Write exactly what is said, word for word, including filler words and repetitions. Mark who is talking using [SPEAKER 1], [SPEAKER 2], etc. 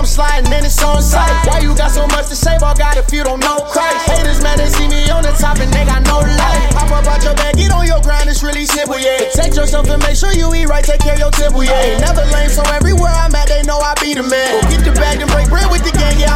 [SPEAKER 1] sliding and it's on sight. Why you got so much to say, boy, God, if you don't know Christ? Haters, man, they see me on the top and they got no life. Hop up out your bag, get on your grind, it's really simple, yeah. Protect yourself and make sure you eat right, take care of your temple, yeah. Ain't never lame, so everywhere I'm at, they know I be the man. Go get the bag and break bread with the gang, yeah.